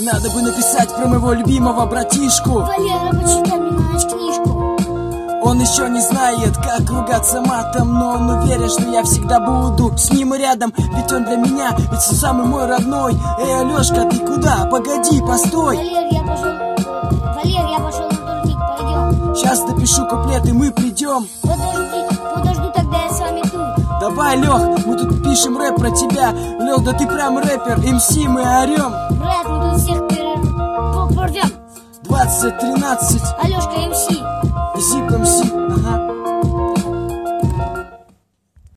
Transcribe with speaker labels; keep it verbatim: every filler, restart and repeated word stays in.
Speaker 1: Надо бы написать про моего любимого братишку.
Speaker 2: Валера, почитай мне на ночь книжку.
Speaker 1: Он еще не знает, как ругаться матом, но он уверен, что я всегда буду с ним рядом. Ведь он для меня, ведь он самый мой родной. Эй, Алешка, ты куда? Погоди, постой.
Speaker 2: Валер, я пошел, Валер, я пошел на турник, пойдем.
Speaker 1: Сейчас допишу куплет, и мы придем.
Speaker 2: Подожди, подожду, тогда я с вами тут.
Speaker 1: Давай, Лех, мы тут пишем рэп про тебя. Лех, да ты прям рэпер, эм си мы орем.
Speaker 2: Брат, мы тут всех порвем.
Speaker 1: Двадцать тринадцать,
Speaker 2: Алешка, эм си.
Speaker 1: Зип эм си, ага.